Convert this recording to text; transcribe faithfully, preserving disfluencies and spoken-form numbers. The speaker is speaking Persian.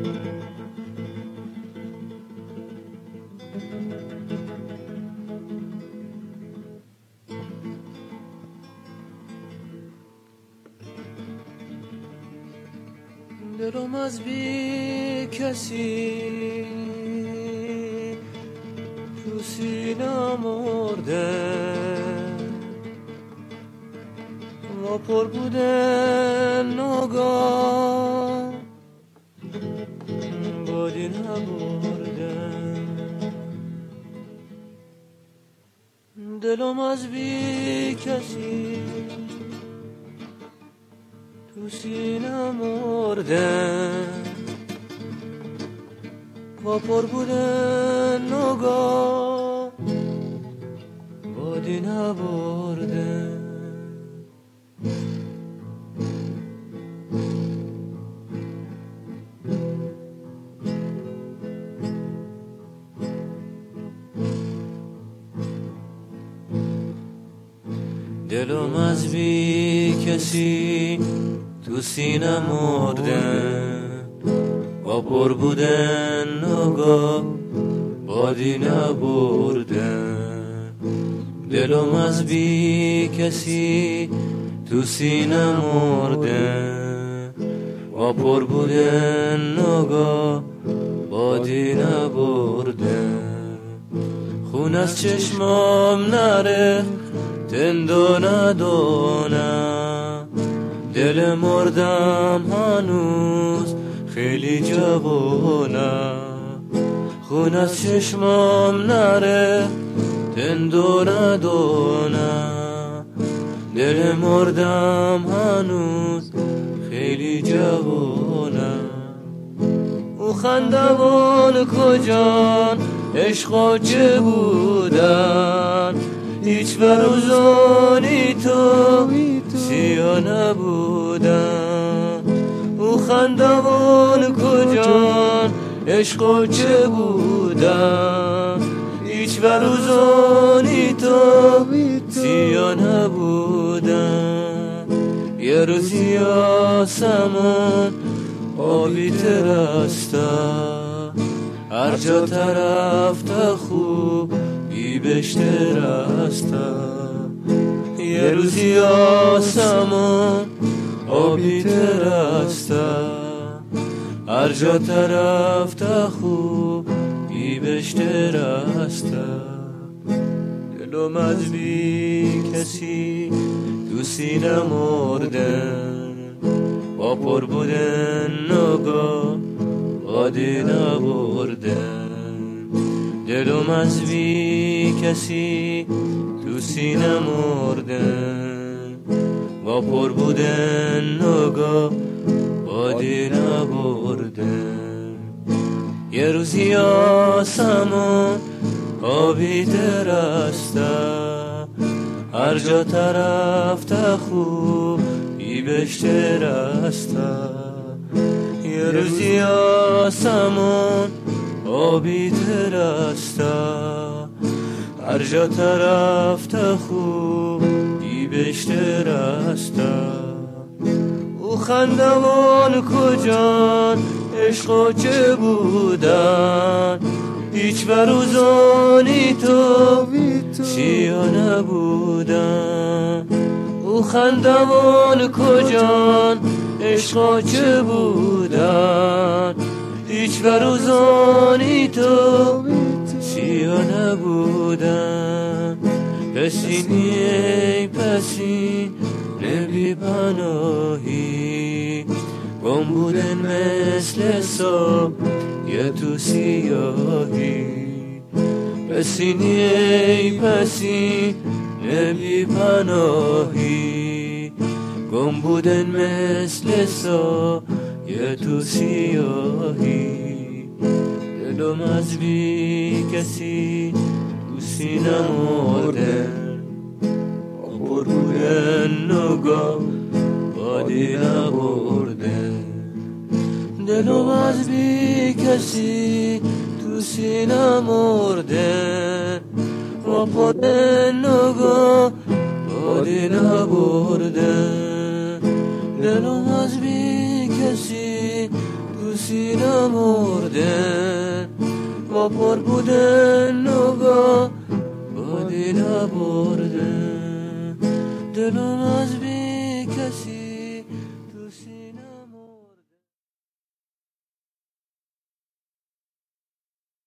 دلم از بی کسی تو سینه مرده و پر بوده نگاه بادی نبرده. دلم از بی کسی تو سینه مرده و پر بوده نگاه بادی نبرده. دلم از بی کسی تو سینه مرده و پر بودن نگاه بادی نبرده. دلم از بی کسی تو سینه مرده و پر بودن نگاه بادی نبرده. خون از چشمام نره تندو ندانم، دل مردم هنوز خیلی جوانم. خون از چشمام نره تندو ندانم، دل مردم هنوز خیلی جوانم. او خندوان کجان عشقا چه بودن، هیچ بروزانی تو سیاه نبودن. او خندوان کجان عشق چه بودن، هیچ بروزانی تو سیاه نبودن. یه روزی آسمان آبی ترسته، هر جا طرف تا خوب بی بشته رسته. یه روزی آسمان آبی ترسته، هر جا طرف تا خوب بی بشته رسته. دلم از بی کسی تو سینه مردن با پر بودن نگاه بادی نبردن. دلم از بی کسی تو سینه مردن و پر بودن نگاه بادی نبردن. یه روزی آسمان آبی ترسته، هر جا طرف تا خوب بی بشته رسته. یه روزی آسمان آبی ترسته، هر جا طرف تا خوب بی بشته رسته. او خندوان کجان عشقا چه بودن، هیچ بروزانی تو سیاه نبودن. او خندوان کجان عشقا چه بودن، هیچ بروزانی تو سیاه نبودن. پسینی ای پسین نبی پناهی، گم بودن مثل صبح یه تو سیاهی. پسینی ای پسین نبی پناهی، گم بودن مثل صبح یه تو سیاهی. دلم از بی کسی تو سینه مردن پر بودن نگاه بادی نبردن. دلم از بی کسی تو سینه مردن و پر نگاه بادی نبردن. دلم از بی کسی تو تو سینه مردن با پر بودن نگاه با دل بردن دلم از بی کسی